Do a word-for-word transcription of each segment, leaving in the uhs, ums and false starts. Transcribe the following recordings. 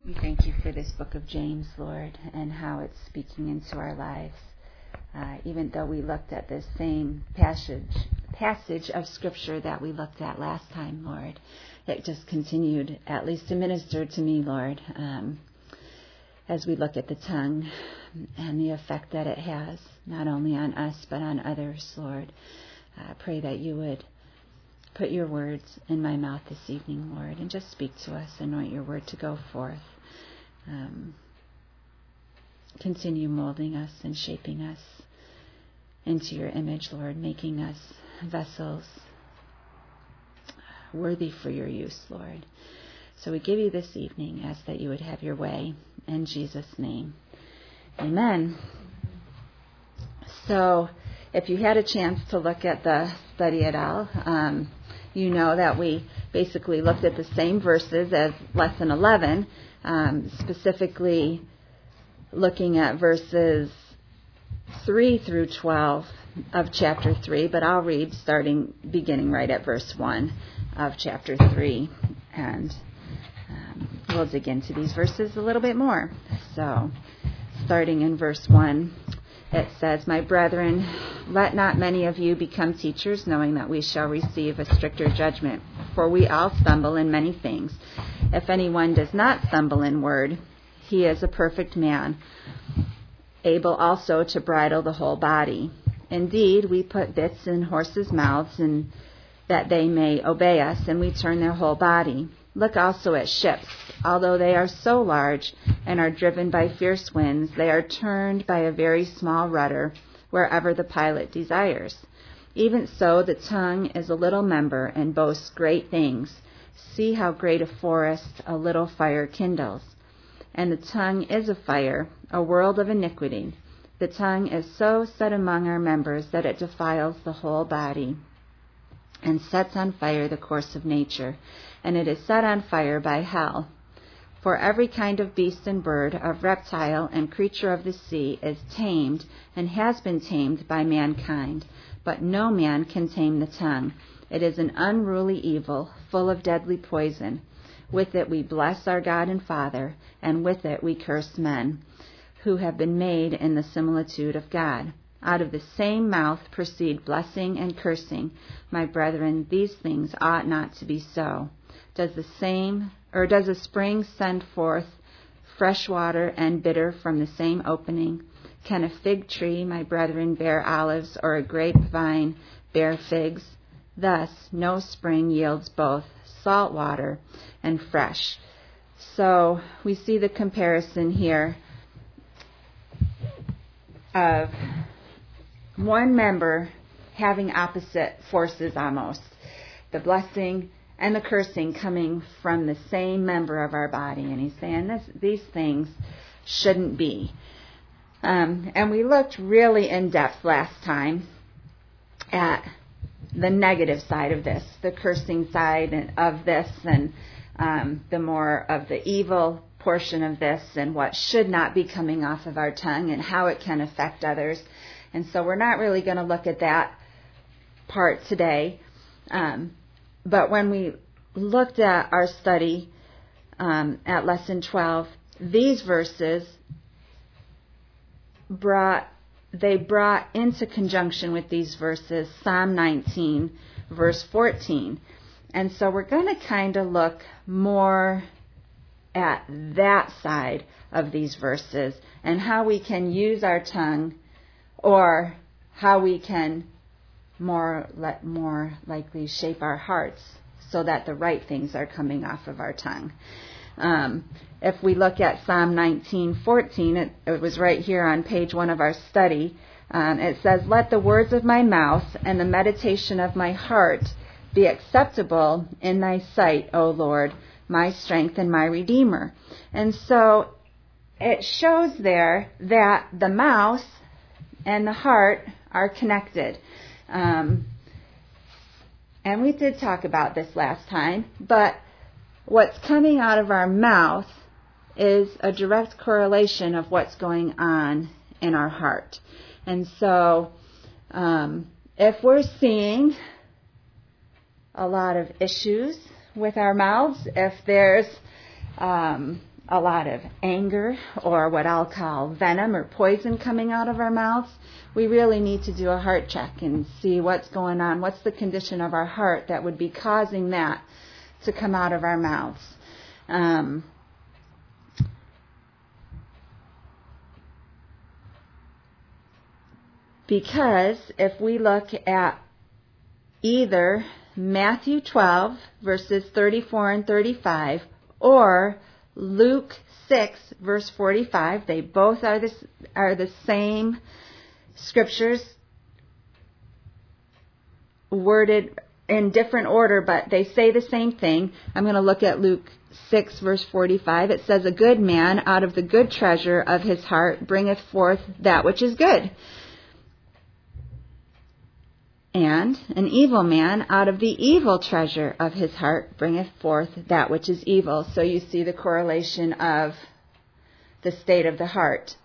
We thank you for this book of James, Lord, and how it's speaking into our lives. Uh, even though we looked at this same passage, passage of Scripture that we looked at last time, Lord, it just continued at least to minister to me, Lord, um, as we look at the tongue and the effect that it has, not only on us, but on others, Lord. I uh, pray that you would put your words in my mouth this evening, Lord, and just speak to us. Anoint your word to go forth. Um, continue molding us and shaping us into your image, Lord, making us vessels worthy for your use, Lord. So we give you this evening, ask that you would have your way in Jesus' name. Amen. So if you had a chance to look at the study at all, um, you know that we basically looked at the same verses as lesson eleven, um, specifically looking at verses three through twelve of chapter three, but I'll read starting, beginning right at verse one of chapter three, and um, we'll dig into these verses a little bit more. So, starting in verse one, it says, "My brethren, let not many of you become teachers, knowing that we shall receive a stricter judgment. For we all stumble in many things. If anyone does not stumble in word, he is a perfect man, able also to bridle the whole body. Indeed, we put bits in horses' mouths, and that they may obey us, and we turn their whole body. Look also at ships. Although they are so large and are driven by fierce winds, they are turned by a very small rudder wherever the pilot desires. Even so, the tongue is a little member and boasts great things. See how great a forest a little fire kindles. And the tongue is a fire, a world of iniquity. The tongue is so set among our members that it defiles the whole body and sets on fire the course of nature, and it is set on fire by hell. For every kind of beast and bird, of reptile and creature of the sea is tamed and has been tamed by mankind, but no man can tame the tongue. It is an unruly evil, full of deadly poison. With it we bless our God and Father, and with it we curse men, who have been made in the similitude of God. Out of the same mouth proceed blessing and cursing. My brethren, these things ought not to be so. Does the same, or does a spring send forth fresh water and bitter from the same opening? Can a fig tree, my brethren, bear olives, or a grapevine bear figs? Thus, no spring yields both salt water and fresh." So we see the comparison here of one member having opposite forces almost. The blessing and the cursing coming from the same member of our body. And he's saying this, these things shouldn't be. Um, and we looked really in depth last time at the negative side of this, the cursing side of this, and um, the more of the evil portion of this, and what should not be coming off of our tongue and how it can affect others. And so we're not really going to look at that part today. Um, but when we looked at our study um, at lesson twelve, these verses brought they brought into conjunction with these verses Psalm nineteen, verse fourteen. And so we're going to kind of look more at that side of these verses and how we can use our tongue, or how we can more let more likely shape our hearts so that the right things are coming off of our tongue. Um, if we look at Psalm nineteen fourteen, it, it was right here on page one of our study. Um, it says, "Let the words of my mouth and the meditation of my heart be acceptable in thy sight, O Lord, my strength and my Redeemer." And so it shows there that the mouth and the heart are connected. Um, and we did talk about this last time, but what's coming out of our mouth is a direct correlation of what's going on in our heart. And so um, if we're seeing a lot of issues with our mouths, if there's um, a lot of anger or what I'll call venom or poison coming out of our mouths, we really need to do a heart check and see what's going on. What's the condition of our heart that would be causing that to come out of our mouths? Um, because if we look at either Matthew twelve, verses thirty-four and thirty-five, or Luke six, verse forty-five, they both are the, are the same scriptures worded in different order, but they say the same thing. I'm going to look at Luke six, verse forty-five. It says, "A good man out of the good treasure of his heart bringeth forth that which is good. And an evil man out of the evil treasure of his heart bringeth forth that which is evil." So you see the correlation of the state of the heart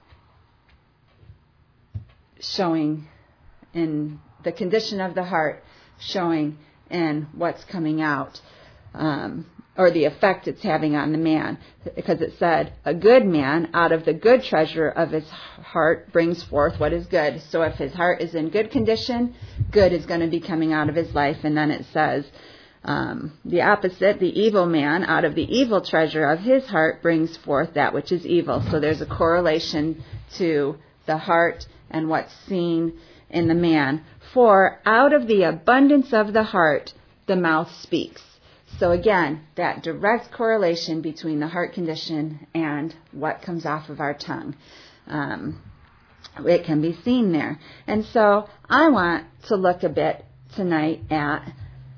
showing in the condition of the heart, showing in what's coming out, um, or the effect it's having on the man. Because it said, a good man out of the good treasure of his heart brings forth what is good. So if his heart is in good condition, good is going to be coming out of his life. And then it says um, the opposite, the evil man out of the evil treasure of his heart brings forth that which is evil. So there's a correlation to the heart and what's seen in the man. For out of the abundance of the heart, the mouth speaks. So again, that direct correlation between the heart condition and what comes off of our tongue. Um, it can be seen there. And so I want to look a bit tonight at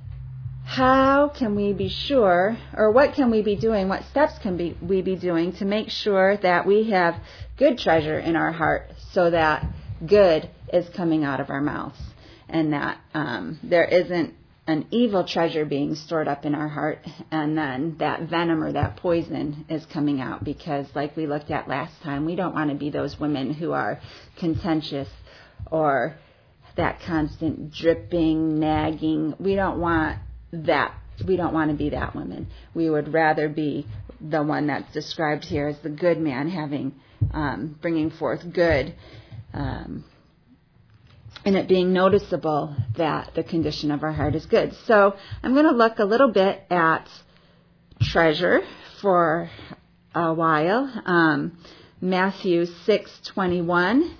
how can we be sure, or what can we be doing, what steps can be, we be doing to make sure that we have good treasure in our heart so that good is coming out of our mouths, and that um, there isn't an evil treasure being stored up in our heart, and then that venom or that poison is coming out. Because like we looked at last time, we don't want to be those women who are contentious or that constant dripping, nagging. We don't want that. We don't want to be that woman. We would rather be the one that's described here as the good man, having um, bringing forth good, um, and it being noticeable that the condition of our heart is good. So I'm going to look a little bit at treasure for a while. Um, Matthew six twenty-one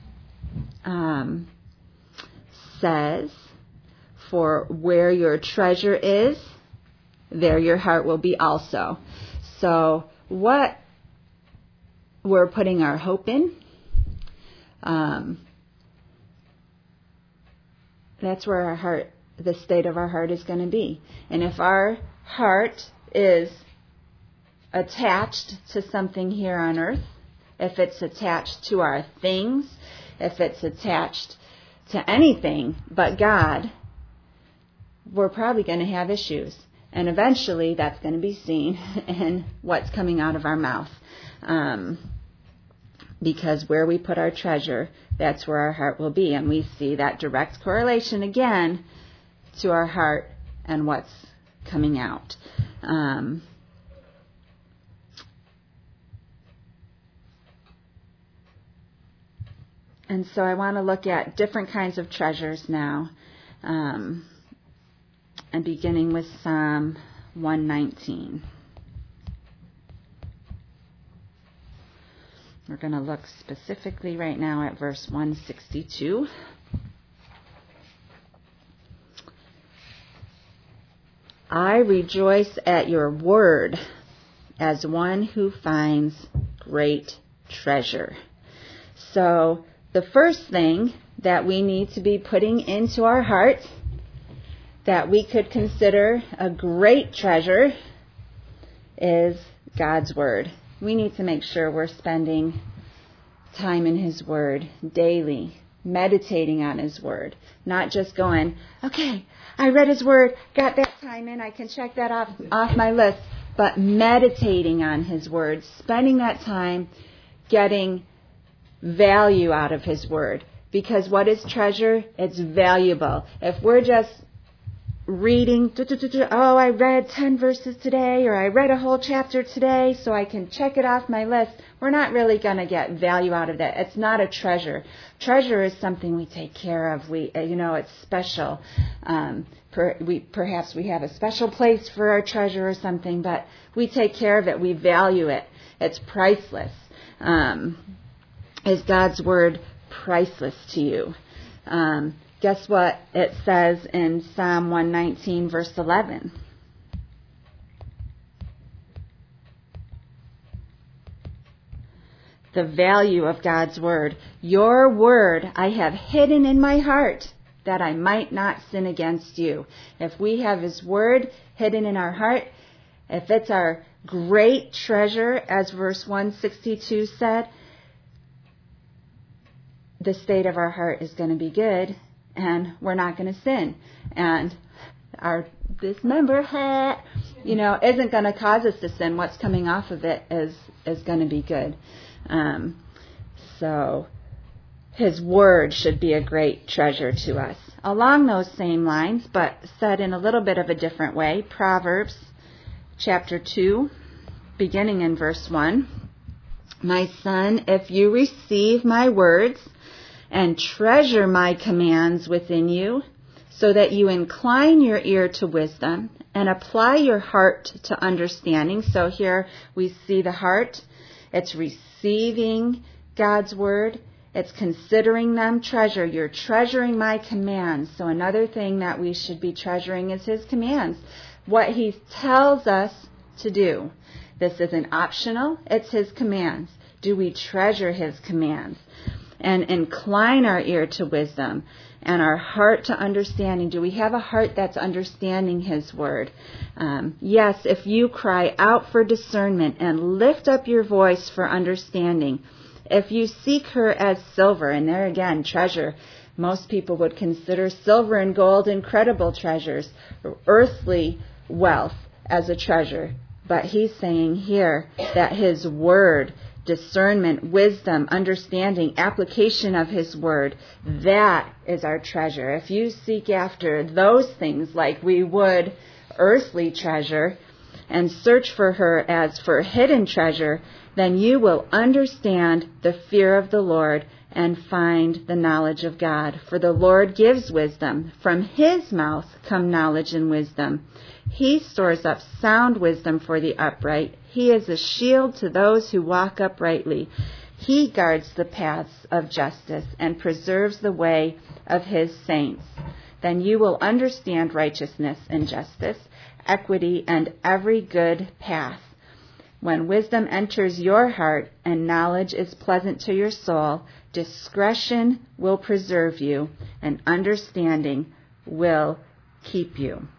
um, says, "For where your treasure is, there your heart will be also." So what we're putting our hope in, um, that's where our heart, the state of our heart is going to be. And if our heart is attached to something here on earth, if it's attached to our things, if it's attached to anything but God, we're probably going to have issues. And eventually that's going to be seen in what's coming out of our mouth. Um, because where we put our treasure, that's where our heart will be. And we see that direct correlation again to our heart and what's coming out. Um, and so I want to look at different kinds of treasures now. Um, and beginning with Psalm one nineteen. We're going to look specifically right now at verse one sixty-two. "I rejoice at your word as one who finds great treasure." So the first thing that we need to be putting into our heart that we could consider a great treasure is God's word. We need to make sure we're spending time in His Word daily, meditating on His Word, not just going, okay, I read His Word, got that time in, I can check that off, off my list, but meditating on His Word, spending that time getting value out of His Word. Because what is treasure? It's valuable. If we're just reading, oh, I read ten verses today, or I read a whole chapter today, so I can check it off my list. We're not really going to get value out of that. It's not a treasure. Treasure is something we take care of. We, you know, it's special. Um, per, we perhaps we have a special place for our treasure or something, but we take care of it. We value it. It's priceless. Um, is God's word priceless to you? Um, Guess what it says in Psalm one nineteen, verse eleven? The value of God's word. Your word I have hidden in my heart, that I might not sin against you. If we have his word hidden in our heart, if it's our great treasure, as verse one sixty-two said, the state of our heart is going to be good. And we're not going to sin. And our this member, you know, isn't going to cause us to sin. What's coming off of it is is going to be good. Um, so his word should be a great treasure to us. Along those same lines, but said in a little bit of a different way, Proverbs chapter two, beginning in verse one. My son, if you receive my words and treasure my commands within you, so that you incline your ear to wisdom and apply your heart to understanding. So here we see the heart. It's receiving God's word. It's considering them treasure. You're treasuring my commands. So another thing that we should be treasuring is his commands. What he tells us to do. This isn't optional. It's his commands. Do we treasure his commands? And incline our ear to wisdom and our heart to understanding. Do we have a heart that's understanding his word? Um, yes, if you cry out for discernment and lift up your voice for understanding, if you seek her as silver, and there again, treasure, most people would consider silver and gold incredible treasures, earthly wealth as a treasure. But he's saying here that his word, discernment, wisdom, understanding, application of his word, that is our treasure. If you seek after those things like we would earthly treasure and search for her as for hidden treasure, then you will understand the fear of the Lord and find the knowledge of God. For the Lord gives wisdom. From his mouth come knowledge and wisdom. He stores up sound wisdom for the upright. He is a shield to those who walk uprightly. He guards the paths of justice and preserves the way of his saints. Then you will understand righteousness and justice, equity, and every good path. When wisdom enters your heart and knowledge is pleasant to your soul, discretion will preserve you and understanding will keep you.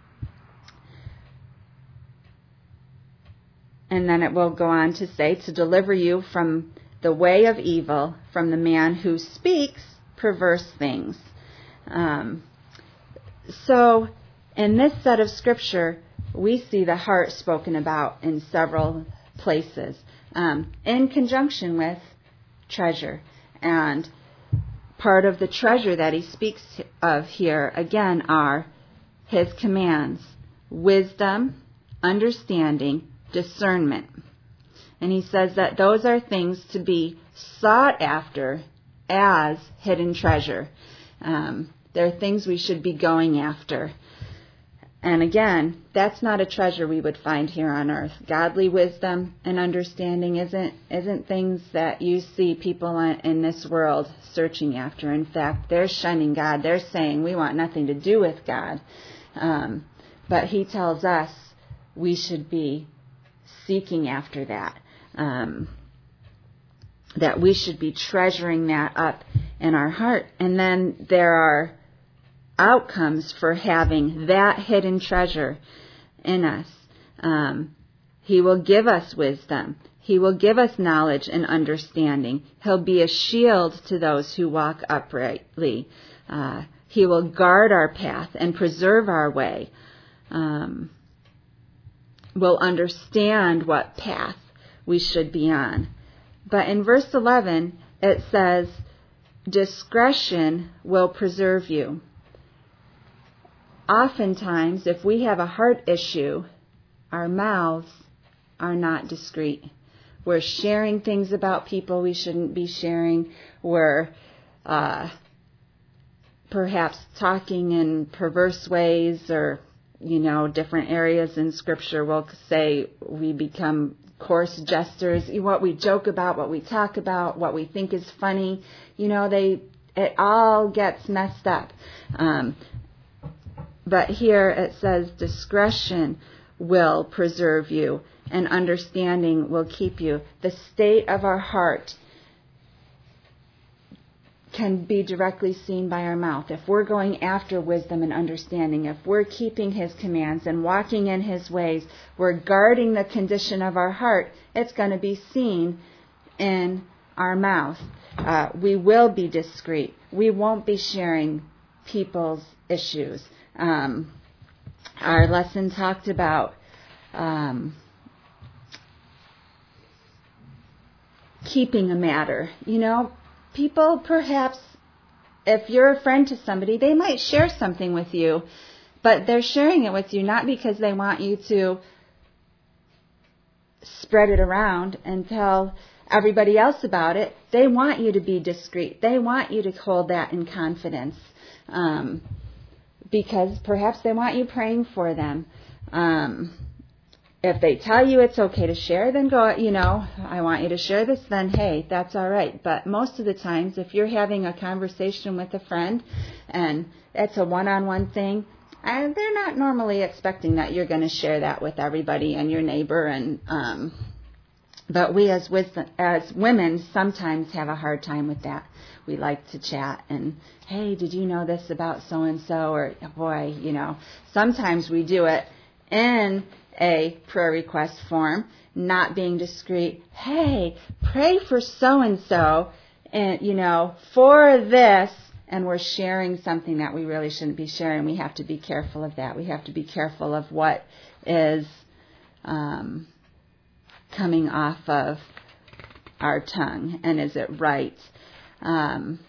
And then it will go on to say, to deliver you from the way of evil, from the man who speaks perverse things. Um, so in this set of scripture, we see the heart spoken about in several places, um, in conjunction with treasure. And part of the treasure that he speaks of here, again, are his commands, wisdom, understanding, discernment. And he says that those are things to be sought after as hidden treasure. Um, they're things we should be going after. And again, that's not a treasure we would find here on earth. Godly wisdom and understanding isn't isn't things that you see people in this world searching after. In fact, they're shunning God. They're saying we want nothing to do with God. Um, but he tells us we should be seeking after that, um, that we should be treasuring that up in our heart. And then there are outcomes for having that hidden treasure in us. Um, he will give us wisdom. He will give us knowledge and understanding. He'll be a shield to those who walk uprightly. Uh, he will guard our path and preserve our way. Um, will understand what path we should be on. But in verse eleven, it says, discretion will preserve you. oftentimes, if we have a heart issue, our mouths are not discreet. We're sharing things about people we shouldn't be sharing. We're uh, perhaps talking in perverse ways, or, you know, different areas in Scripture will say we become coarse jesters. What we joke about, what we talk about, what we think is funny, you know, they it all gets messed up. Um, but here it says discretion will preserve you, and understanding will keep you. The state of our heart can be directly seen by our mouth. If we're going after wisdom and understanding, if we're keeping His commands and walking in His ways, we're guarding the condition of our heart, it's going to be seen in our mouth. Uh, we will be discreet. We won't be sharing people's issues. Um, our lesson talked about um, keeping a matter. You know, people perhaps, if you're a friend to somebody, they might share something with you, but they're sharing it with you not because they want you to spread it around and tell everybody else about it. They want you to be discreet. They want you to hold that in confidence, um, because perhaps they want you praying for them. Um, if they tell you it's okay to share, then go, you know, I want you to share this, then hey, that's all right. But most of the times, if you're having a conversation with a friend and it's a one-on-one thing, and they're not normally expecting that you're going to share that with everybody and your neighbor. And um, but we as wisdom, as women sometimes have a hard time with that. We like to chat and, hey, did you know this about so-and-so? Or, boy, you know, sometimes we do it in a prayer request form, not being discreet. Hey, pray for so-and-so, and, you know, for this. And we're sharing something that we really shouldn't be sharing. We have to be careful of that. We have to be careful of what is um, coming off of our tongue, and is it right? Um,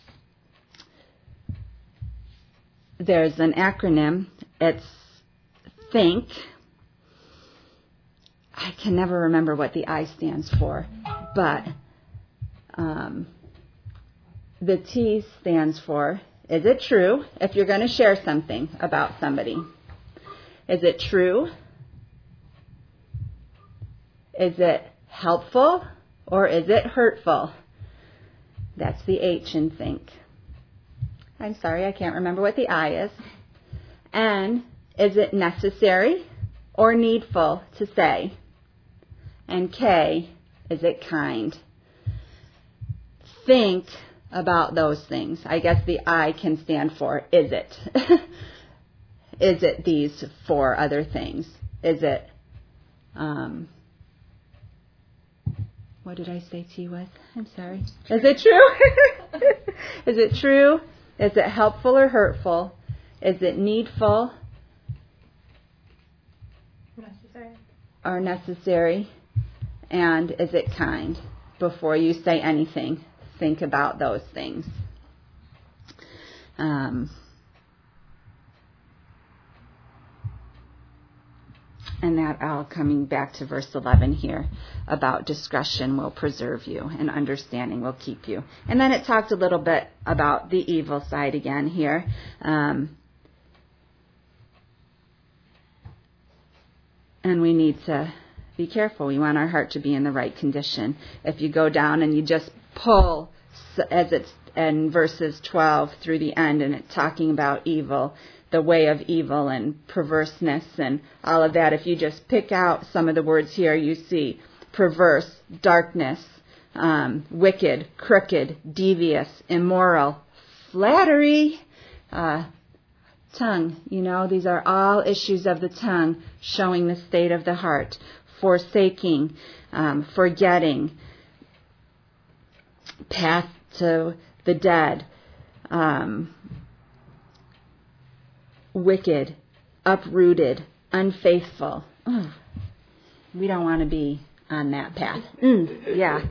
there's an acronym. It's THINK. I can never remember what the I stands for, but um, the T stands for, is it true? If you're going to share something about somebody, is it true? Is it helpful or is it hurtful? That's the H in think. I'm sorry, I can't remember what the I is. N, is it necessary or needful to say? And K, is it kind? Think about those things. I guess the I can stand for, is it? Is it these four other things? Is it, um, what did I say T was? I'm sorry. Is it true? Is it true? Is it helpful or hurtful? Is it needful? Necessary. Or necessary? And is it kind? Before you say anything, think about those things. Um, and that all coming back to verse eleven here about discretion will preserve you and understanding will keep you. And then it talked a little bit about the evil side again here. Um, and we need to be careful. We want our heart to be in the right condition. If you go down and you just pull, as it's in verses twelve through the end, and it's talking about evil, the way of evil and perverseness and all of that, if you just pick out some of the words here, you see perverse, darkness, um, wicked, crooked, devious, immoral, flattery, uh, tongue. You know, these are all issues of the tongue showing the state of the heart. Forsaking, um, forgetting, path to the dead, um, wicked, uprooted, unfaithful. Ugh. We don't want to be on that path. Mm, yeah.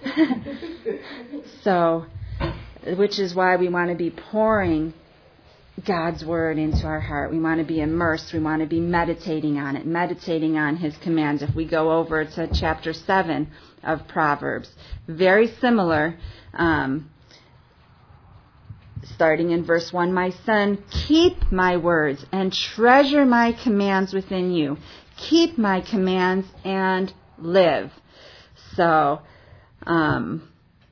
So, which is why we want to be pouring God's word into our heart. We want to be immersed. We want to be meditating on it, meditating on his commands. If we go over to chapter seven of Proverbs, very similar, um, starting in verse one, my son, keep my words and treasure my commands within you. Keep my commands and live. So, um,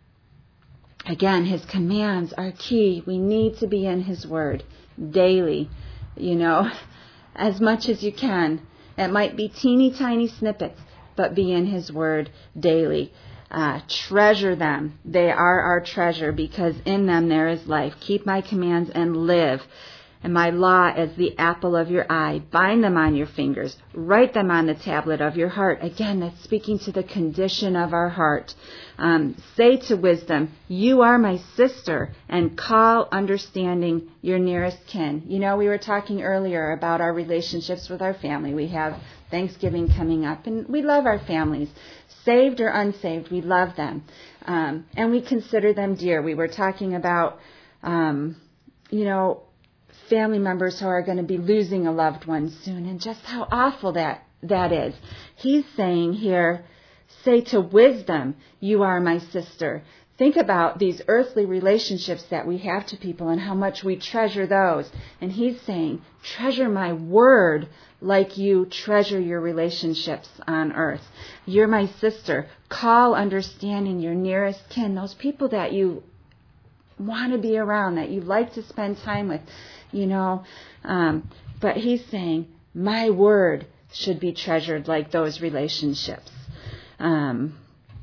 again, his commands are key. We need to be in his word daily, you know, as much as you can. It might be teeny tiny snippets, but be in his word daily. Uh, treasure them. They are our treasure because in them there is life. Keep my commands and live. And my law as the apple of your eye. Bind them on your fingers. Write them on the tablet of your heart. Again, that's speaking to the condition of our heart. Um, say to wisdom, you are my sister, and call understanding your nearest kin. You know, we were talking earlier about our relationships with our family. We have Thanksgiving coming up, and we love our families. Saved or unsaved, we love them. Um, and we consider them dear. We were talking about, um, you know, family members who are going to be losing a loved one soon, and just how awful that that is. He's saying here, say to wisdom, you are my sister. Think about these earthly relationships that we have to people and how much we treasure those. And he's saying, treasure my word like you treasure your relationships on earth. You're my sister. Call understanding your nearest kin, those people that you want to be around, that you like to spend time with. You know, um, but he's saying, my word should be treasured like those relationships. Um,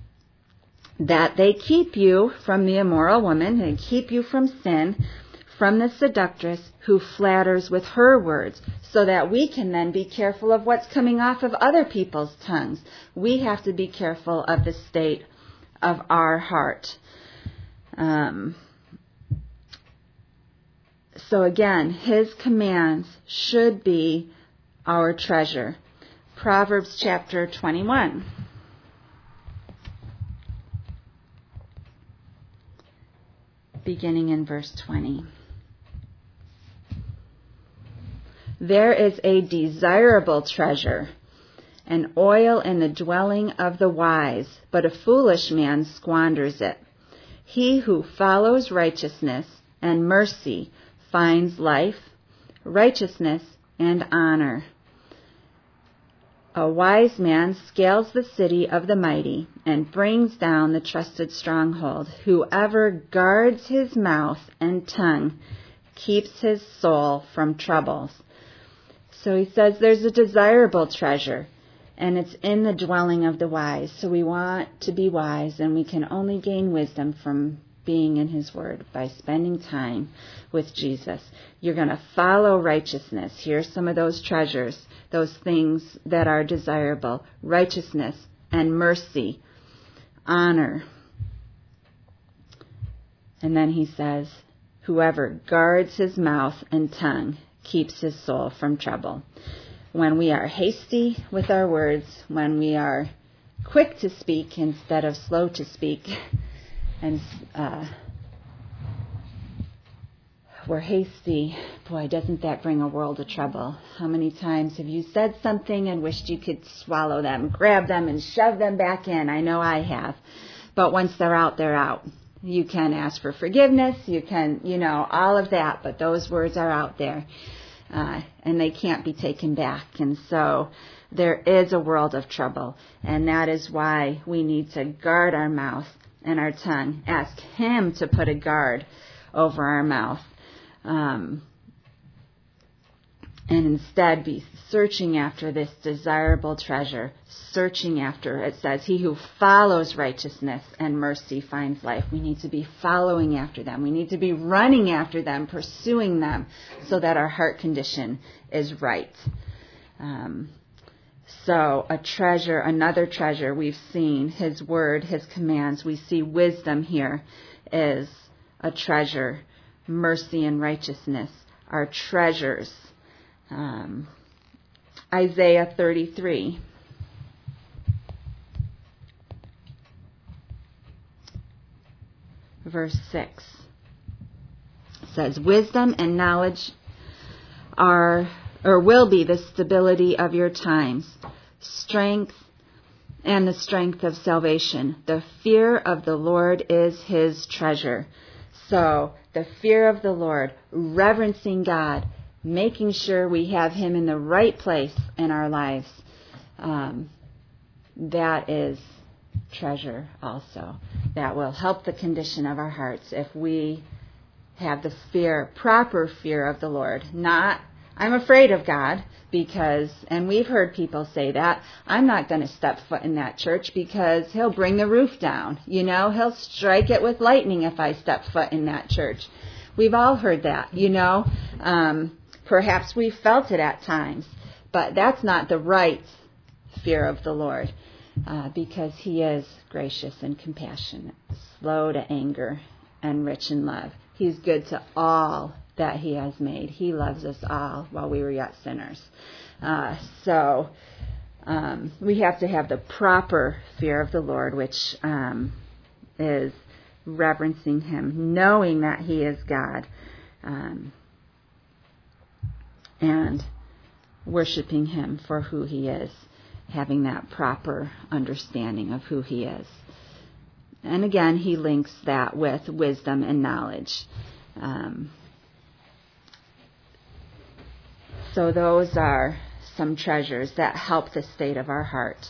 that they keep you from the immoral woman and keep you from sin, from the seductress who flatters with her words, so that we can then be careful of what's coming off of other people's tongues. We have to be careful of the state of our heart. Um So again, his commands should be our treasure. Proverbs chapter twenty-one. Beginning in verse twenty. There is a desirable treasure, an oil in the dwelling of the wise, but a foolish man squanders it. He who follows righteousness and mercy finds life, righteousness, and honor. A wise man scales the city of the mighty and brings down the trusted stronghold. Whoever guards his mouth and tongue keeps his soul from troubles. So he says there's a desirable treasure, and it's in the dwelling of the wise. So we want to be wise, and we can only gain wisdom from being in his word by spending time with Jesus. You're going to follow righteousness. Here's some of those treasures, those things that are desirable: righteousness and mercy, honor. And then he says, whoever guards his mouth and tongue keeps his soul from trouble. When we are hasty with our words, when we are quick to speak instead of slow to speak, and uh, we're hasty, boy, doesn't that bring a world of trouble. How many times have you said something and wished you could swallow them, grab them, and shove them back in? I know I have. But once they're out, they're out. You can ask for forgiveness. You can, you know, all of that. But those words are out there, uh, and they can't be taken back. And so there is a world of trouble. And that is why we need to guard our mouth and our tongue. Ask him to put a guard over our mouth. Um, and instead be searching after this desirable treasure, searching after, it says, he who follows righteousness and mercy finds life. We need to be following after them. We need to be running after them, pursuing them, so that our heart condition is right. Um, so a treasure, another treasure we've seen, his word, his commands. We see wisdom here is a treasure. Mercy and righteousness are treasures. Um, Isaiah thirty-three. Verse six says, wisdom and knowledge are or will be the stability of your times, strength and the strength of salvation. The fear of the Lord is his treasure. So the fear of the Lord, reverencing God, making sure we have him in the right place in our lives, um, that is treasure also. That will help the condition of our hearts if we have the fear, proper fear of the Lord. Not, I'm afraid of God because, and we've heard people say that, I'm not going to step foot in that church because he'll bring the roof down. You know, he'll strike it with lightning if I step foot in that church. We've all heard that, you know. Um, perhaps we've felt it at times, but that's not the right fear of the Lord. Uh, because he is gracious and compassionate, slow to anger, and rich in love. He's good to all that he has made. He loves us all while we were yet sinners. Uh, so um, we have to have the proper fear of the Lord, which um, is reverencing him, knowing that he is God, um, and worshiping him for who he is. Having that proper understanding of who he is. And again, he links that with wisdom and knowledge. Um, so those are some treasures that help the state of our heart.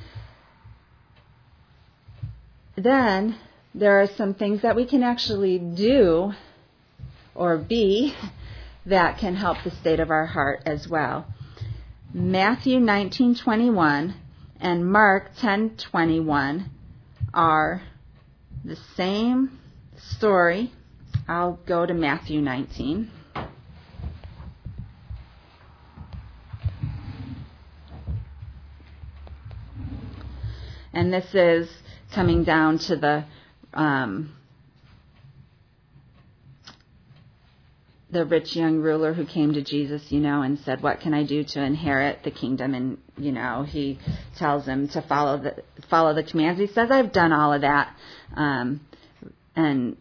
Then there are some things that we can actually do or be that can help the state of our heart as well. Matthew nineteen twenty-one and Mark ten twenty-one are the same story. I'll go to Matthew nineteen. And this is coming down to the um, the rich young ruler who came to Jesus, you know, and said, what can I do to inherit the kingdom? And, you know, he tells him to follow the follow the commands. He says, I've done all of that. Um, and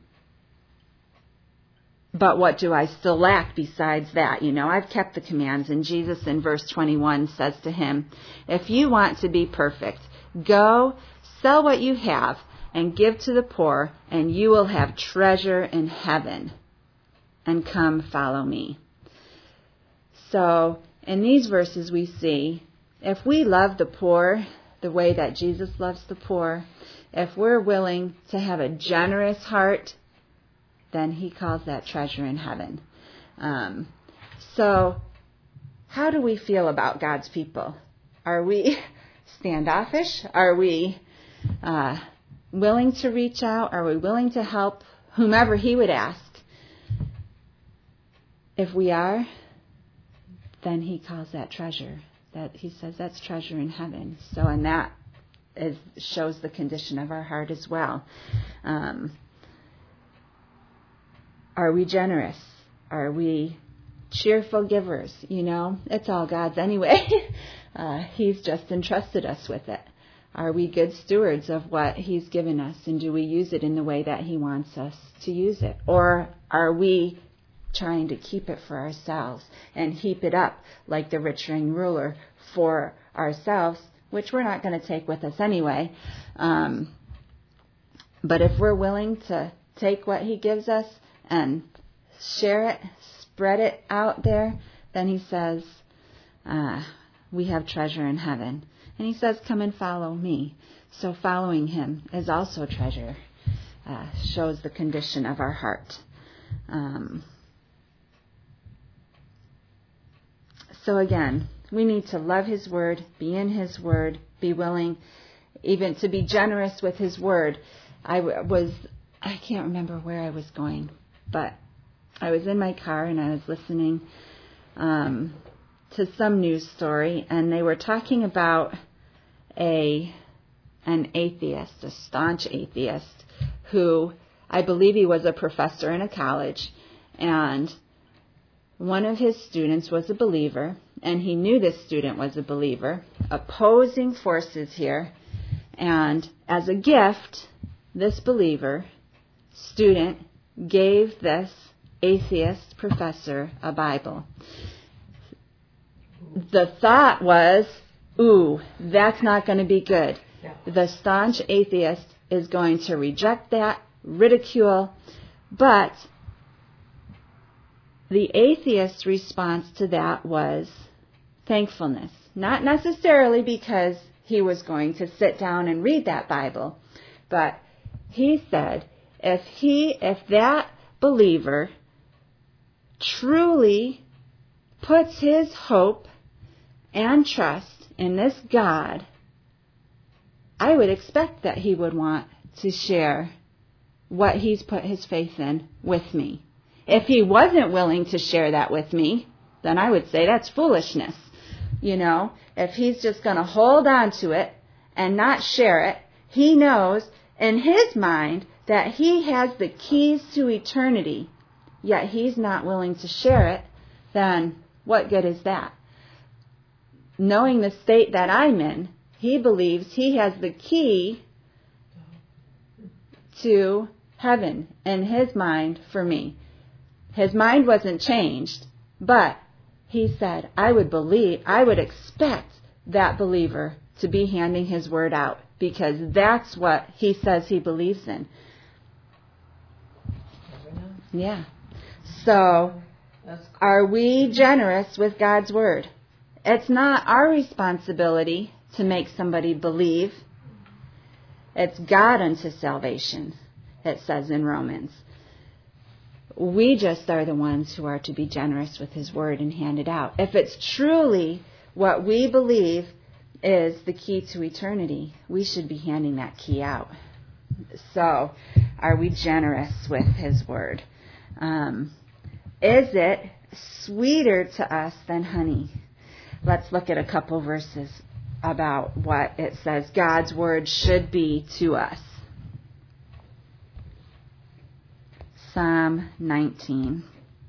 but what do I still lack besides that? You know, I've kept the commands. And Jesus in verse twenty-one says to him, if you want to be perfect, go sell what you have and give to the poor, and you will have treasure in heaven. And come follow me. So in these verses we see, if we love the poor the way that Jesus loves the poor, if we're willing to have a generous heart, then he calls that treasure in heaven. Um, so how do we feel about God's people? Are we standoffish? Are we uh, willing to reach out? Are we willing to help whomever he would ask? If we are, then he calls that treasure. That he says that's treasure in heaven. So, and that is, shows the condition of our heart as well. Um, are we generous? Are we cheerful givers? You know, it's all God's anyway. uh, he's just entrusted us with it. Are we good stewards of what he's given us, and do we use it in the way that he wants us to use it? Or are we trying to keep it for ourselves and heap it up like the rich young ruler for ourselves, which we're not going to take with us anyway. Um, but if we're willing to take what he gives us and share it, spread it out there, then he says, uh, we have treasure in heaven. And he says, come and follow me. So following him is also treasure, uh, shows the condition of our heart. Um, So again, we need to love his word, be in his word, be willing even to be generous with his word. I was, I can't remember where I was going, but I was in my car and I was listening um, to some news story, and they were talking about a an atheist, a staunch atheist, who I believe he was a professor in a college, and one of his students was a believer, and he knew this student was a believer. Opposing forces here. And as a gift, this believer, student, gave this atheist professor a Bible. The thought was, ooh, that's not going to be good. The staunch atheist is going to reject that, ridicule, but the atheist's response to that was thankfulness. Not necessarily because he was going to sit down and read that Bible, but he said, if he, if that believer truly puts his hope and trust in this God, I would expect that he would want to share what he's put his faith in with me. If he wasn't willing to share that with me, then I would say that's foolishness. You know, if he's just going to hold on to it and not share it, he knows in his mind that he has the keys to eternity, yet he's not willing to share it, then what good is that? Knowing the state that I'm in, he believes he has the key to heaven in his mind for me. His mind wasn't changed, but he said, I would believe, I would expect that believer to be handing his word out because that's what he says he believes in. Yeah. So, are we generous with God's word? It's not our responsibility to make somebody believe. It's God unto salvation, it says in Romans. We just are the ones who are to be generous with his word and hand it out. If it's truly what we believe is the key to eternity, we should be handing that key out. So, are we generous with his word? Um, is it sweeter to us than honey? Let's look at a couple verses about what it says God's word should be to us. Psalm nineteen,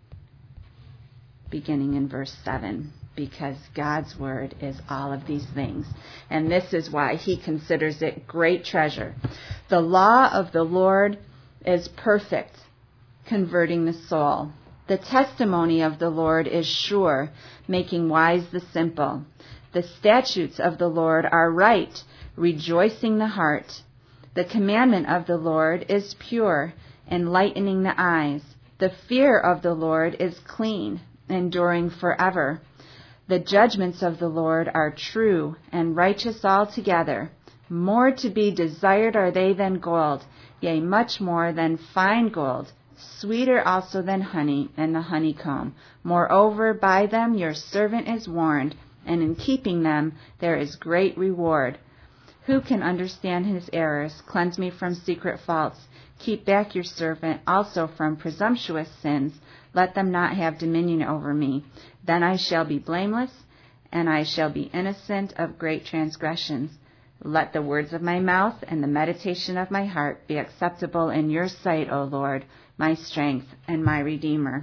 beginning in verse seven, because God's word is all of these things. And this is why he considers it great treasure. The law of the Lord is perfect, converting the soul. The testimony of the Lord is sure, making wise the simple. The statutes of the Lord are right, rejoicing the heart. The commandment of the Lord is pure, enlightening the eyes. The fear of the Lord is clean, enduring forever. The judgments of the Lord are true and righteous altogether. More to be desired are they than gold, yea, much more than fine gold, sweeter also than honey and the honeycomb. Moreover, by them your servant is warned, and in keeping them there is great reward. Who can understand his errors? Cleanse me from secret faults. Keep back your servant also from presumptuous sins. Let them not have dominion over me. Then I shall be blameless, and I shall be innocent of great transgressions. Let the words of my mouth and the meditation of my heart be acceptable in your sight, O Lord, my strength and my Redeemer.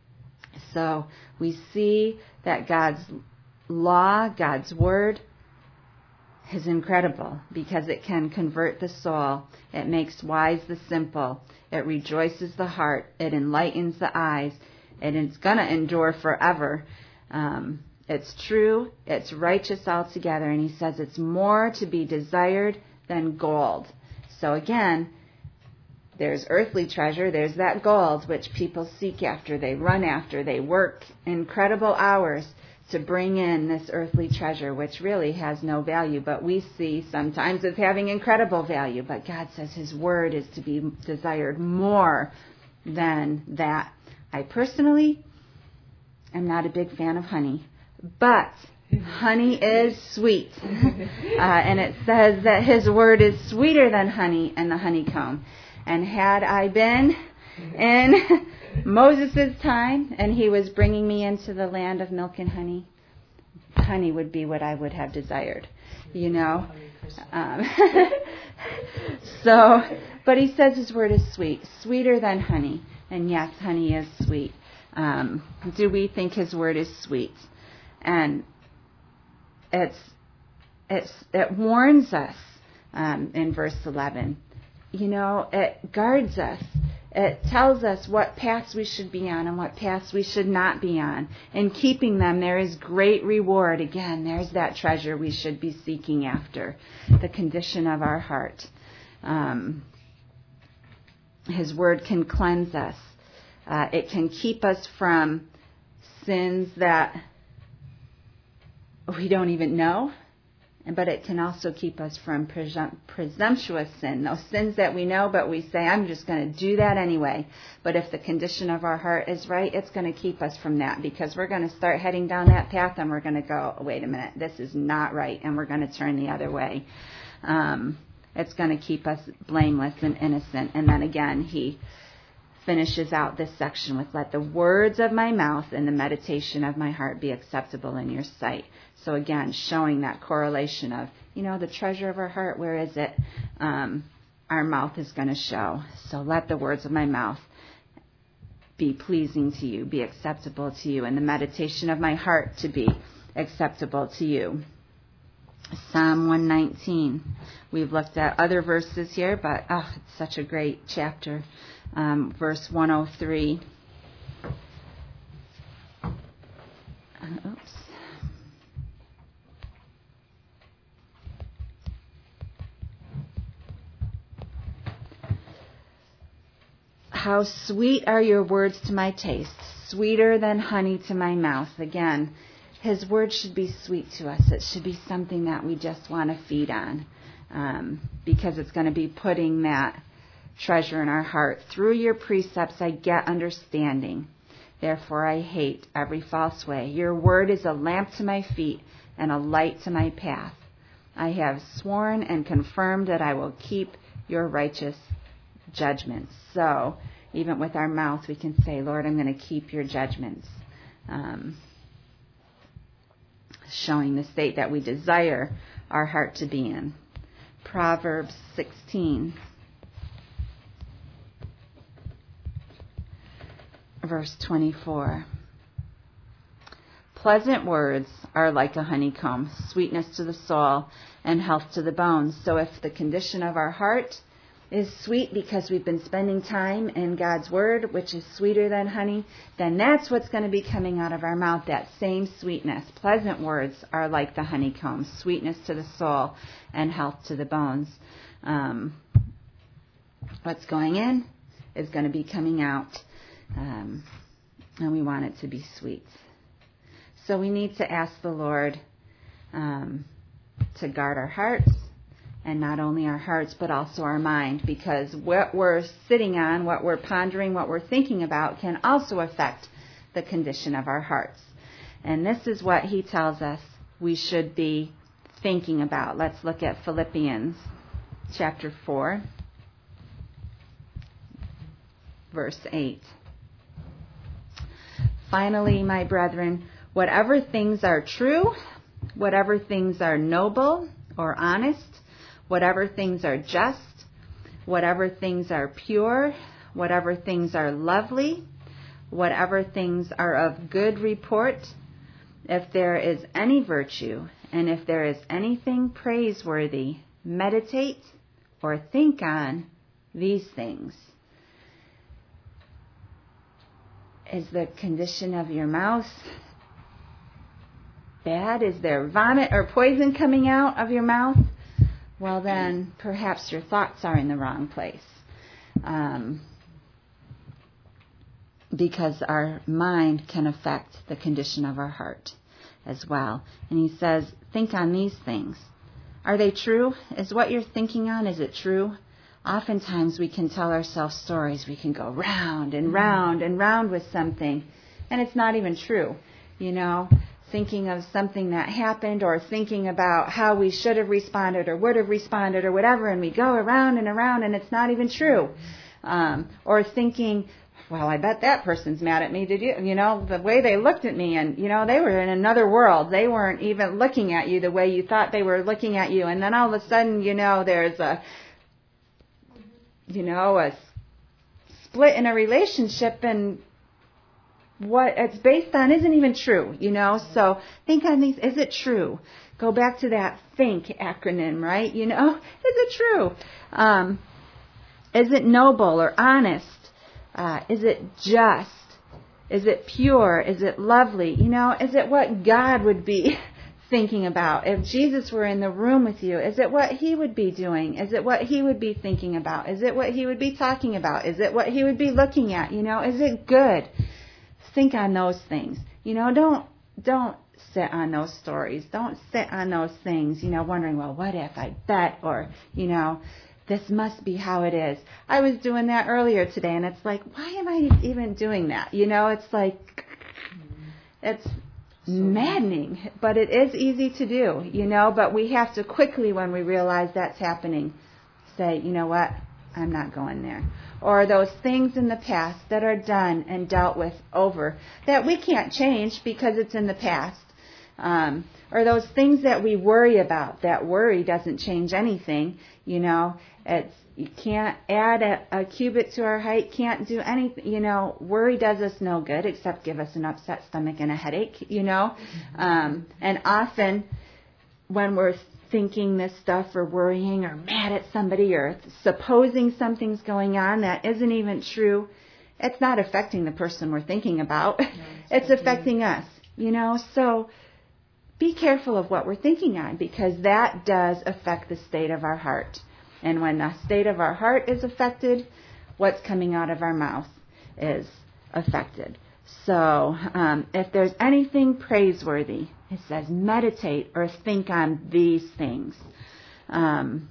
So we see that God's law, God's word, is incredible because it can convert the soul. It makes wise the simple. It rejoices the heart. It enlightens the eyes. And it's going to endure forever. Um, it's true. It's righteous altogether. And he says it's more to be desired than gold. So again, there's earthly treasure. There's that gold which people seek after. They run after. They work incredible hours to bring in this earthly treasure, which really has no value, but we see sometimes as having incredible value. But God says his word is to be desired more than that. I personally am not a big fan of honey, but honey is sweet. Uh, and it says that his word is sweeter than honey and the honeycomb. And had I been in Moses' time and he was bringing me into the land of milk and honey, honey would be what I would have desired, you know. Um, so, but he says his word is sweet, sweeter than honey. And yes, honey is sweet. Um, do we think his word is sweet? And it's it's it warns us um, in verse eleven. You know, it guards us. It tells us what paths we should be on and what paths we should not be on. In keeping them, there is great reward. Again, there's that treasure we should be seeking after, the condition of our heart. Um, His word can cleanse us. Uh, it can keep us from sins that we don't even know, but it can also keep us from presum- presumptuous sin, those sins that we know, but we say, I'm just going to do that anyway. But if the condition of our heart is right, it's going to keep us from that, because we're going to start heading down that path and we're going to go, wait a minute, this is not right, and we're going to turn the other way. Um, it's going to keep us blameless and innocent. And then again, he finishes out this section with, let the words of my mouth and the meditation of my heart be acceptable in your sight. So again, showing that correlation of, you know, the treasure of our heart, where is it? Um, our mouth is going to show. So let the words of my mouth be pleasing to you, be acceptable to you, and the meditation of my heart to be acceptable to you. Psalm one nineteen. We've looked at other verses here, but oh, it's such a great chapter. Um, verse one oh three. Uh, oops. How sweet are your words to my taste, sweeter than honey to my mouth. Again, his word should be sweet to us. It should be something that we just want to feed on, um, because it's going to be putting that treasure in our heart. Through your precepts I get understanding. Therefore I hate every false way. Your word is a lamp to my feet and a light to my path. I have sworn and confirmed that I will keep your righteous judgments. So even with our mouth we can say, Lord, I'm going to keep your judgments. Um, showing the state that we desire our heart to be in. Proverbs sixteen. Verse twenty-four. Pleasant words are like a honeycomb, sweetness to the soul and health to the bones. So if the condition of our heart is sweet because we've been spending time in God's word, which is sweeter than honey, then that's what's going to be coming out of our mouth, that same sweetness. Pleasant words are like the honeycomb, sweetness to the soul and health to the bones. Um, what's going in is going to be coming out. Um, and we want it to be sweet. So we need to ask the Lord um, to guard our hearts, and not only our hearts, but also our mind, because what we're sitting on, what we're pondering, what we're thinking about can also affect the condition of our hearts. And this is what he tells us we should be thinking about. Let's look at Philippians chapter four, verse eight. Finally, my brethren, whatever things are true, whatever things are noble or honest, whatever things are just, whatever things are pure, whatever things are lovely, whatever things are of good report, if there is any virtue, and if there is anything praiseworthy, meditate or think on these things. Is the condition of your mouth bad? Is there vomit or poison coming out of your mouth? Well, then perhaps your thoughts are in the wrong place. Um, because our mind can affect the condition of our heart as well. And he says, think on these things. Are they true? Is what you're thinking on, is it true? Oftentimes we can tell ourselves stories. We can go round and round and round with something, and it's not even true. You know, thinking of something that happened, or thinking about how we should have responded or would have responded or whatever, and we go around and around, and it's not even true. Um, or thinking, well, I bet that person's mad at me. Did you, you know, the way they looked at me, and, you know, they were in another world. They weren't even looking at you the way you thought they were looking at you. And then all of a sudden, you know, there's a you know, a split in a relationship, and what it's based on isn't even true, you know. So think on these. Is it true? Go back to that THINK acronym, right? You know, is it true? Um, is it noble or honest? Uh, is it just? Is it pure? Is it lovely? You know, is it what God would be thinking about? If Jesus were in the room with you, is it what he would be doing? Is it what he would be thinking about? Is it what he would be talking about? Is it what he would be looking at? You know, is it good? Think on those things. You know, don't don't sit on those stories. Don't sit on those things, you know, wondering, well, what if I bet? Or, you know, this must be how it is. I was doing that earlier today, and it's like, why am I even doing that? You know, it's like, it's maddening, but it is easy to do, you know, but we have to quickly, when we realize that's happening, say, you know what, I'm not going there. Or those things in the past that are done and dealt with over that we can't change because it's in the past. Um, or those things that we worry about. That worry doesn't change anything, you know. It's you can't add a, a cubit to our height, can't do anything, you know. Worry does us no good except give us an upset stomach and a headache, you know. Um, and often when we're thinking this stuff or worrying or mad at somebody or supposing something's going on that isn't even true, it's not affecting the person we're thinking about. No, it's, it's affecting us, you know. So be careful of what we're thinking on, because that does affect the state of our heart. And when the state of our heart is affected, what's coming out of our mouth is affected. So um, if there's anything praiseworthy, it says meditate or think on these things. Um,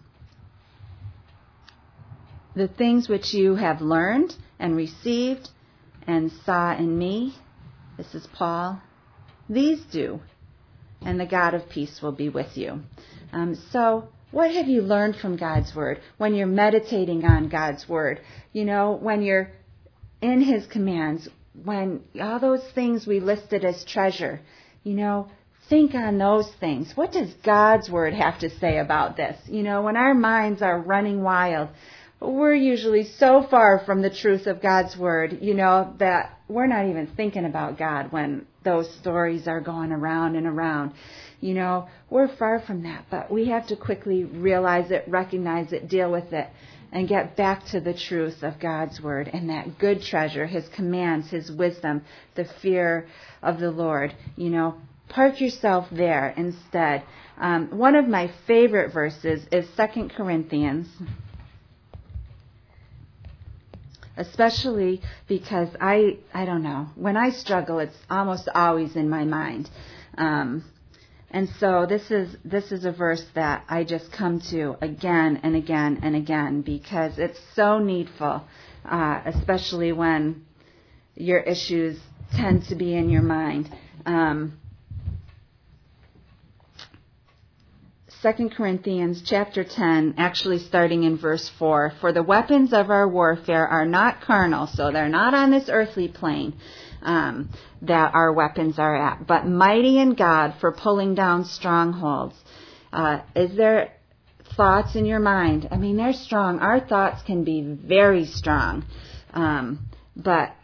the things which you have learned and received and saw in me, this is Paul, these do, and the God of peace will be with you. Um, so what have you learned from God's Word when you're meditating on God's Word? You know, when you're in His commands, when all those things we listed as treasure, you know, think on those things. What does God's Word have to say about this? You know, when our minds are running wild, we're usually so far from the truth of God's Word, you know, that we're not even thinking about God when those stories are going around and around. You know, we're far from that, but we have to quickly realize it, recognize it, deal with it, and get back to the truth of God's Word and that good treasure, His commands, His wisdom, the fear of the Lord. You know, park yourself there instead. Um, one of my favorite verses is Second Corinthians, especially because I, I don't know, when I struggle, it's almost always in my mind. Um, and so this is this is a verse that I just come to again and again and again because it's so needful, uh, especially when your issues tend to be in your mind. Um, Second Corinthians chapter ten, actually starting in verse four, for the weapons of our warfare are not carnal, so they're not on this earthly plane um, that our weapons are at, but mighty in God for pulling down strongholds. Uh, is there thoughts in your mind? I mean, they're strong. Our thoughts can be very strong, um, but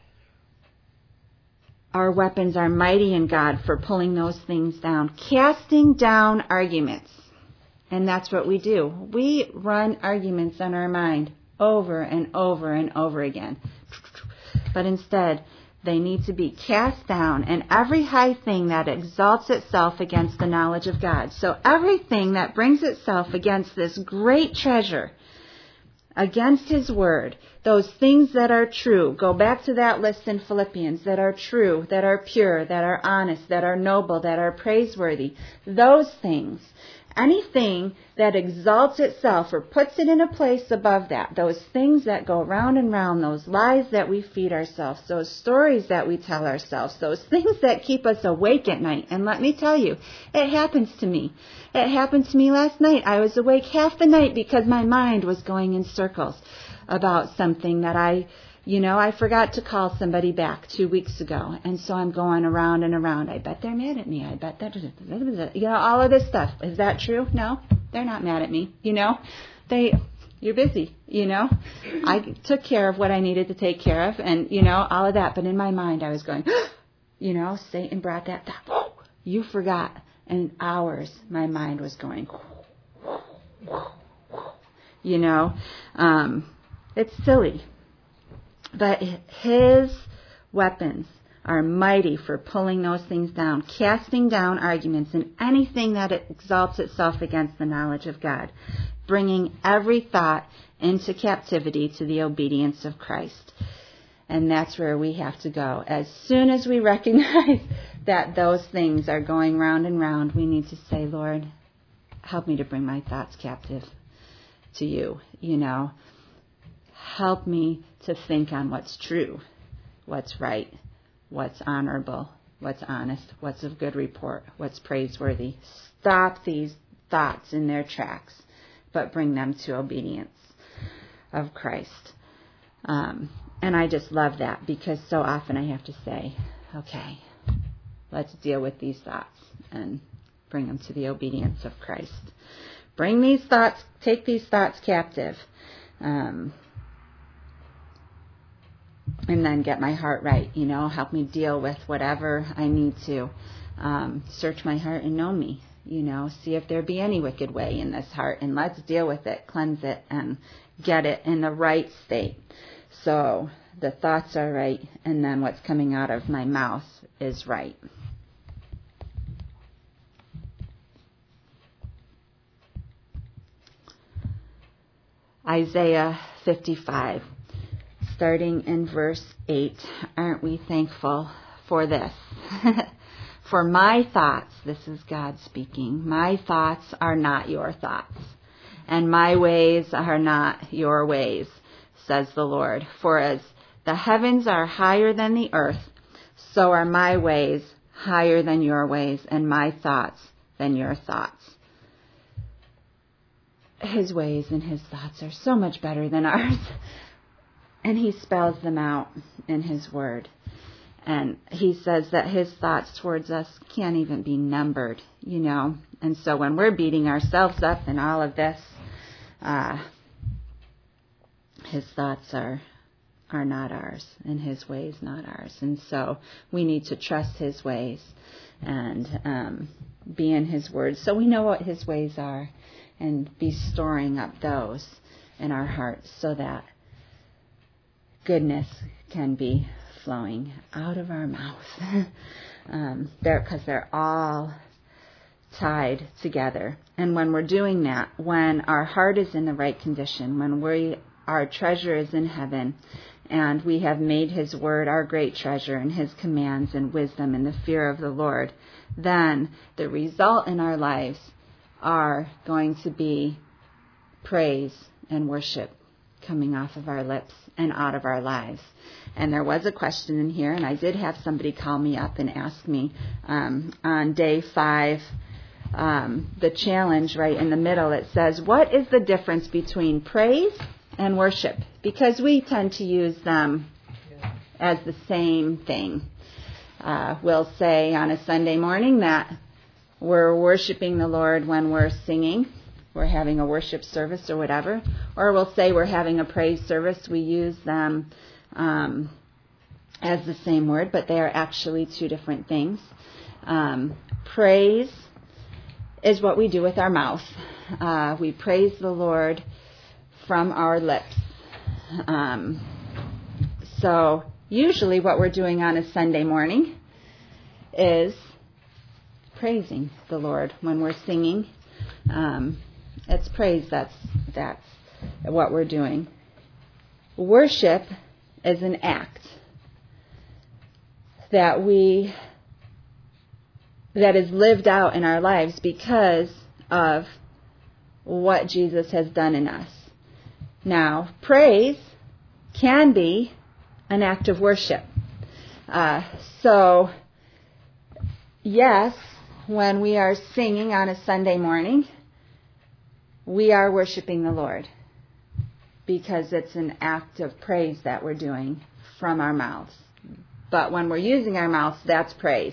our weapons are mighty in God for pulling those things down, casting down arguments. And that's what we do. We run arguments in our mind over and over and over again. But instead, they need to be cast down, and every high thing that exalts itself against the knowledge of God. So everything that brings itself against this great treasure, against His Word, those things that are true, go back to that list in Philippians, that are true, that are pure, that are honest, that are noble, that are praiseworthy, those things. Anything that exalts itself or puts it in a place above that, those things that go round and round, those lies that we feed ourselves, those stories that we tell ourselves, those things that keep us awake at night. And let me tell you, it happens to me. It happened to me last night. I was awake half the night because my mind was going in circles about something that I, you know, I forgot to call somebody back two weeks ago. And so I'm going around and around. I bet they're mad at me. I bet that, you know, all of this stuff. Is that true? No, they're not mad at me. You know, they, you're busy, you know. I took care of what I needed to take care of and, you know, all of that. But in my mind, I was going, you know, Satan brought that thought. You forgot. And hours, my mind was going, you know, um, it's silly. But his weapons are mighty for pulling those things down, casting down arguments and anything that exalts itself against the knowledge of God, bringing every thought into captivity to the obedience of Christ. And that's where we have to go. As soon as we recognize that those things are going round and round, we need to say, Lord, help me to bring my thoughts captive to you. You know, help me to think on what's true, what's right, what's honorable, what's honest, what's of good report, what's praiseworthy. Stop these thoughts in their tracks, but bring them to obedience of Christ. Um, and I just love that, because so often I have to say, okay, let's deal with these thoughts and bring them to the obedience of Christ. Bring these thoughts, take these thoughts captive, um, and then get my heart right, you know, help me deal with whatever I need to. Um, search my heart and know me, you know, see if there be any wicked way in this heart, and let's deal with it, cleanse it, and get it in the right state. So the thoughts are right, and then what's coming out of my mouth is right. Isaiah fifty-five, starting in verse eight. Aren't we thankful for this? For my thoughts, this is God speaking, my thoughts are not your thoughts, and my ways are not your ways, says the Lord. For as the heavens are higher than the earth, so are my ways higher than your ways, and my thoughts than your thoughts. His ways and his thoughts are so much better than ours. And he spells them out in his word. And he says that his thoughts towards us can't even be numbered, you know. And so when we're beating ourselves up in all of this, uh, his thoughts are are not ours, and his ways not ours. And so we need to trust his ways and um, be in his word so we know what his ways are, and be storing up those in our hearts so that goodness can be flowing out of our mouth. um, they're, because they're all tied together. And when we're doing that, when our heart is in the right condition, when we our treasure is in heaven, and we have made his word our great treasure, and his commands and wisdom and the fear of the Lord, then the result in our lives are going to be praise and worship coming off of our lips and out of our lives. And there was a question in here, and I did have somebody call me up and ask me um, on day five, um, the challenge right in the middle, it says, what is the difference between praise and worship? Because we tend to use them as the same thing. Uh, we'll say on a Sunday morning that we're worshiping the Lord when we're singing. We're having a worship service or whatever. Or we'll say we're having a praise service. We use them um, as the same word, but they are actually two different things. Um, praise is what we do with our mouth. Uh, we praise the Lord from our lips. Um, so usually what we're doing on a Sunday morning is praising the Lord when we're singing. Um, it's praise, that's that's what we're doing. Worship is an act that we that is lived out in our lives because of what Jesus has done in us. Now, praise can be an act of worship. Uh, so, yes, when we are singing on a Sunday morning, we are worshiping the Lord because it's an act of praise that we're doing from our mouths. But when we're using our mouths, that's praise.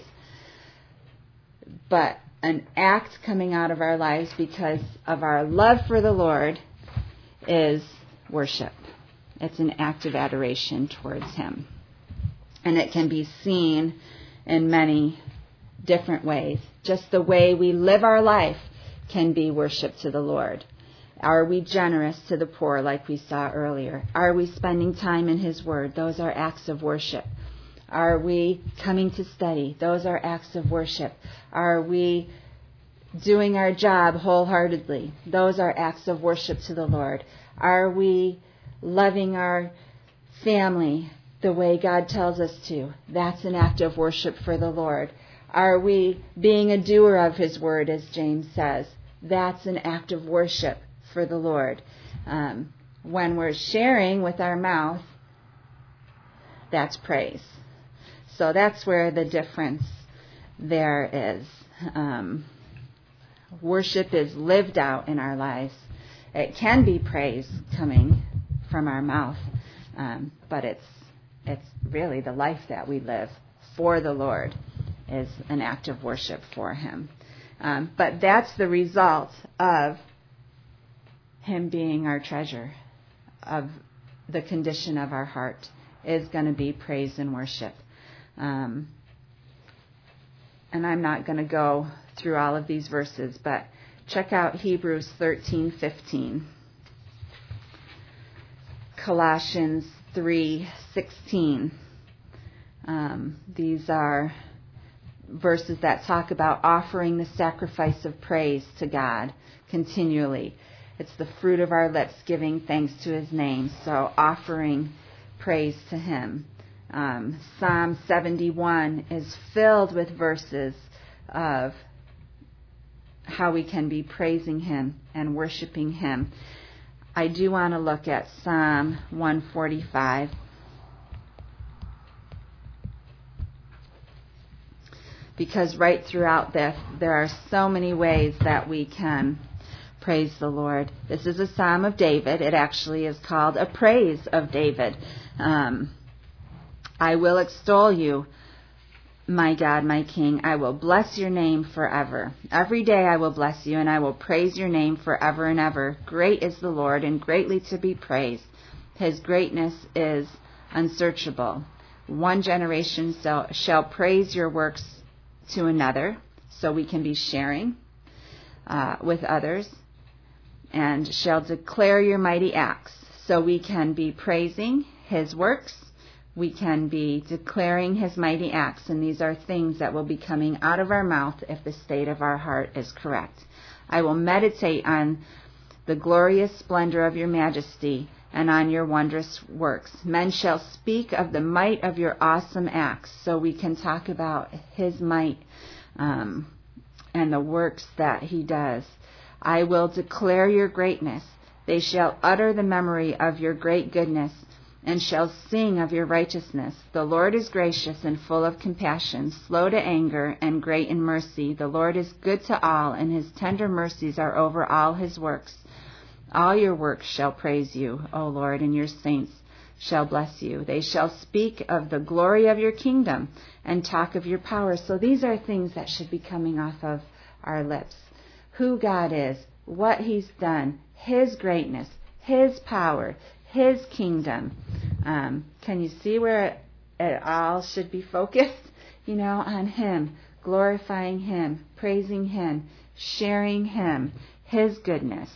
But an act coming out of our lives because of our love for the Lord is worship. It's an act of adoration towards him. And it can be seen in many different ways. Just the way we live our life can be worship to the Lord. Are we generous to the poor like we saw earlier? Are we spending time in His Word? Those are acts of worship. Are we coming to study? Those are acts of worship. Are we doing our job wholeheartedly? Those are acts of worship to the Lord. Are we loving our family the way God tells us to? That's an act of worship for the Lord. Are we being a doer of His Word, as James says? That's an act of worship for the Lord. Um, when we're sharing with our mouth, that's praise. So that's where the difference there is. Um, worship is lived out in our lives. It can be praise coming from our mouth, um, but it's it's really the life that we live for the Lord is an act of worship for Him. Um, but that's the result of Him being our treasure, of the condition of our heart is going to be praise and worship. Um, and I'm not going to go through all of these verses, but check out Hebrews thirteen fifteen, Colossians three sixteen. Um, these are verses that talk about offering the sacrifice of praise to God continually. It's the fruit of our lips giving thanks to His name. So offering praise to Him. Um, Psalm seventy-one is filled with verses of how we can be praising Him and worshiping Him. I do want to look at Psalm one forty-five. Because right throughout this, there are so many ways that we can praise the Lord. This is a Psalm of David. It actually is called a praise of David. Um, I will extol you, my God, my King. I will bless your name forever. Every day I will bless you, and I will praise your name forever and ever. Great is the Lord, and greatly to be praised. His greatness is unsearchable. One generation shall, shall praise your works to another, so we can be sharing uh, with others, and shall declare your mighty acts, so we can be praising His works. We can be declaring His mighty acts, and these are things that will be coming out of our mouth if the state of our heart is correct. I will meditate on the glorious splendor of your majesty and on your wondrous works. Men shall speak of the might of your awesome acts, so we can talk about His might um, and the works that He does. I will declare your greatness. They shall utter the memory of your great goodness and shall sing of your righteousness. The Lord is gracious and full of compassion, slow to anger and great in mercy. The Lord is good to all, and His tender mercies are over all His works. All your works shall praise you, O Lord, and your saints shall bless you. They shall speak of the glory of your kingdom and talk of your power. So these are things that should be coming off of our lips. Who God is, what He's done, His greatness, His power, His kingdom. Um, can you see where it, it all should be focused? You know, on Him, glorifying Him, praising Him, sharing Him, His goodness.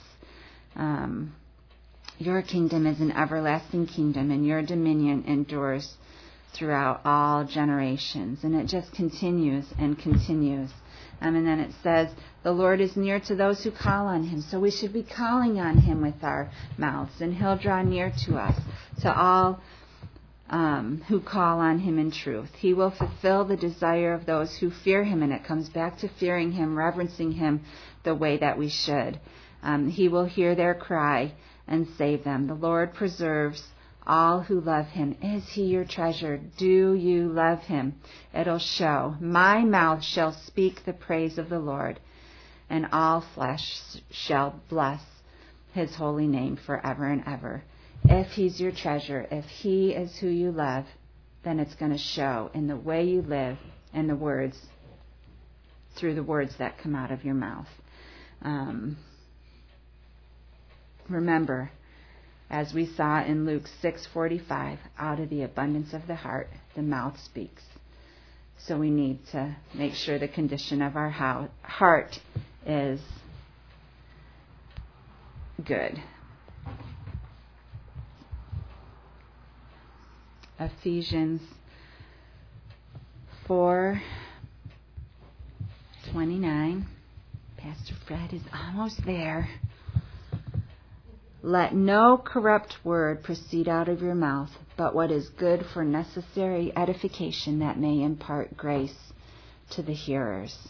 Um, your kingdom is an everlasting kingdom, and your dominion endures throughout all generations. And it just continues and continues. Um, and then it says, the Lord is near to those who call on Him. So we should be calling on Him with our mouths, and He'll draw near to us, to all um, who call on Him in truth. He will fulfill the desire of those who fear Him, and it comes back to fearing Him, reverencing Him the way that we should. Um, he will hear their cry and save them. The Lord preserves all who love Him. Is He your treasure? Do you love Him? It'll show. My mouth shall speak the praise of the Lord, and all flesh shall bless His holy name forever and ever. If He's your treasure, if He is who you love, then it's going to show in the way you live and the words, through the words that come out of your mouth. Um, remember, as we saw in Luke six forty-five, out of the abundance of the heart, the mouth speaks. So we need to make sure the condition of our heart is good. Ephesians four twenty-nine. Pastor Fred is almost there. Let no corrupt word proceed out of your mouth, but what is good for necessary edification, that may impart grace to the hearers.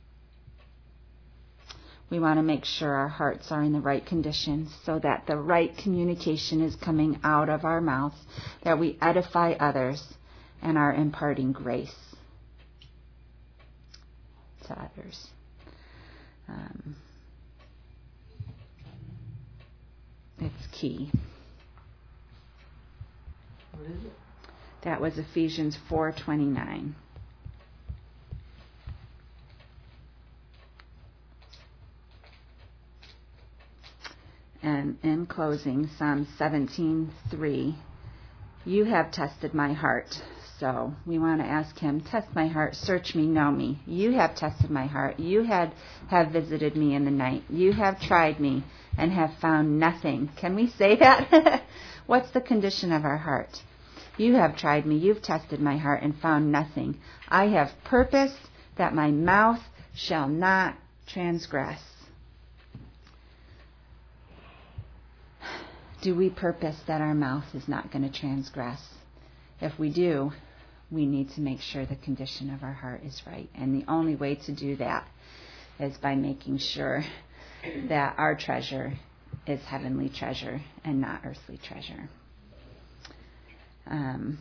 We want to make sure our hearts are in the right conditions so that the right communication is coming out of our mouths, that we edify others and are imparting grace to others. Um, it's key. What is it? That was Ephesians four twenty-nine. And in closing, Psalm seventeen three. You have tested my heart. So we want to ask him, test my heart, search me, know me. You have tested my heart. You had, have visited me in the night. You have tried me and have found nothing. Can we say that? What's the condition of our heart? You have tried me. You've tested my heart and found nothing. I have purposed that my mouth shall not transgress. Do we purpose that our mouth is not going to transgress? If we do, we need to make sure the condition of our heart is right. And the only way to do that is by making sure that our treasure is heavenly treasure and not earthly treasure. Um,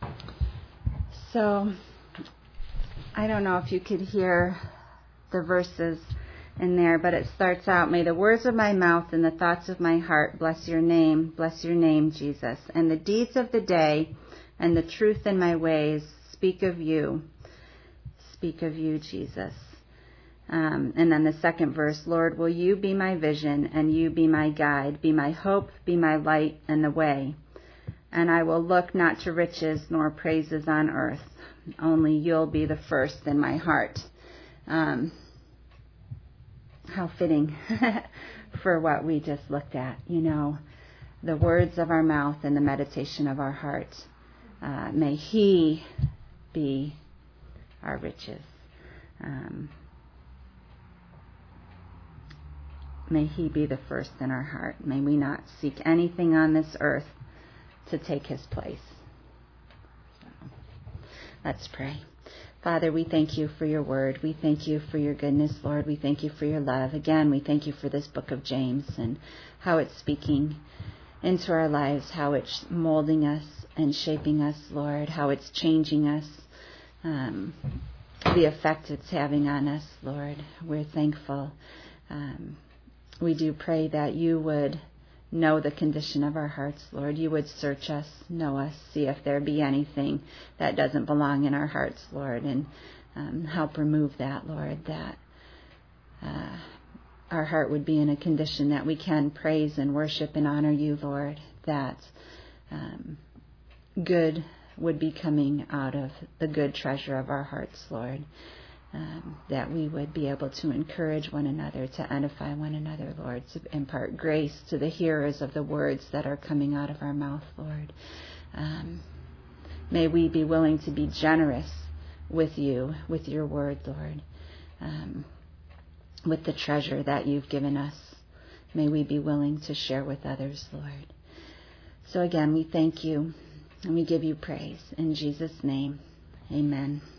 so, I don't know if you could hear the verses in there, but it starts out, may the words of my mouth and the thoughts of my heart bless your name, bless your name, Jesus. And the deeds of the day and the truth in my ways speak of you, speak of you, Jesus. Um, and then the second verse, Lord, will you be my vision and you be my guide, be my hope, be my light and the way. And I will look not to riches nor praises on earth, only you'll be the first in my heart. Um, how fitting for what we just looked at, you know, the words of our mouth and the meditation of our heart. Uh, may he be our riches. Um, may he be the first in our heart. May we not seek anything on this earth to take his place. So, let's pray. Father, we thank you for your word. We thank you for your goodness, Lord. We thank you for your love. Again, we thank you for this book of James and how it's speaking into our lives, how it's molding us and shaping us, Lord, how it's changing us, um, the effect it's having on us, Lord. We're thankful. Um, we do pray that you would know the condition of our hearts, Lord. You would search us, know us, see if there be anything that doesn't belong in our hearts, Lord, and um, help remove that, Lord, that uh, our heart would be in a condition that we can praise and worship and honor you, Lord, that um, good would be coming out of the good treasure of our hearts, Lord. Um, that we would be able to encourage one another, to edify one another, Lord, to impart grace to the hearers of the words that are coming out of our mouth, Lord. Um, may we be willing to be generous with you, with your word, Lord, um, with the treasure that you've given us. May we be willing to share with others, Lord. So again, we thank you and we give you praise. In Jesus' name, amen.